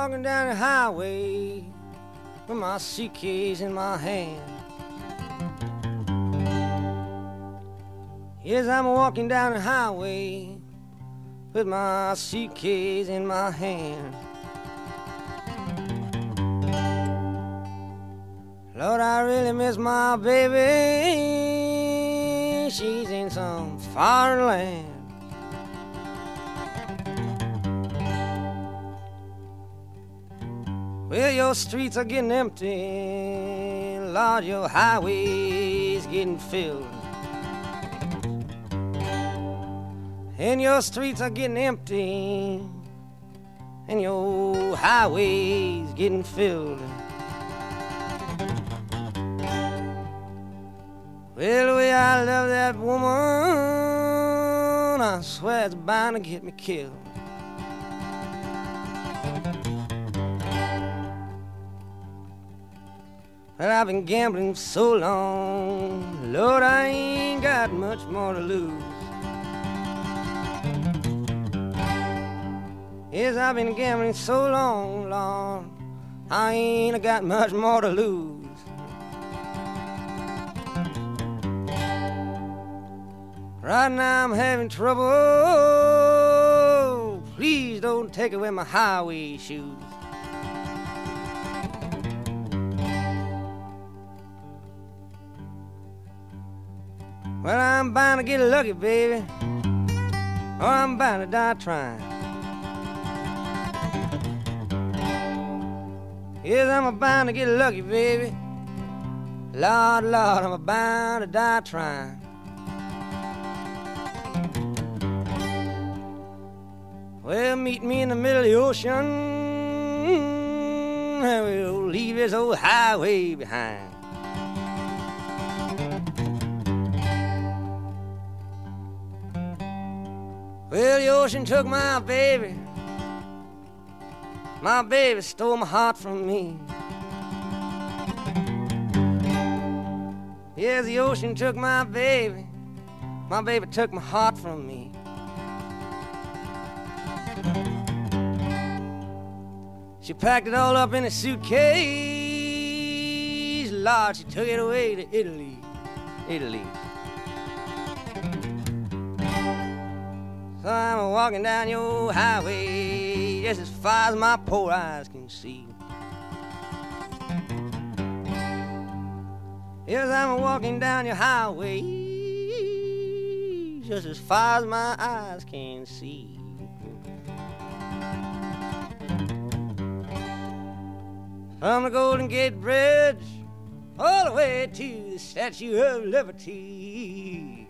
walking down the highway with my suitcase in my hand. Yes, I'm walking down the highway with my suitcase in my hand. Lord, I really miss my baby. She's in some foreign land. Well, your streets are getting empty. Lord, your highway's getting filled. And your streets are getting empty. And your highway's getting filled. Well, the way I love that woman, I swear it's bound to get me killed. Well, I've been gambling so long, Lord, I ain't got much more to lose. Yes, I've been gambling so long, Lord, I ain't got much more to lose. Right now I'm having trouble. Please don't take away my highway shoes. Well, I'm bound to get lucky, baby, or I'm bound to die trying. Yes, I'm bound to get lucky, baby. Lord, Lord, I'm bound to die trying. Well, meet me in the middle of the ocean, and we'll leave this old highway behind. Well, the ocean took my baby. My baby stole my heart from me. Yes, the ocean took my baby. My baby took my heart from me. She packed it all up in a suitcase. Lord, she took it away to Italy, Italy. So I'm walking down your highway just as far as my poor eyes can see. Yes, I'm walking down your highway just as far as my eyes can see. From the Golden Gate Bridge all the way to the Statue of Liberty.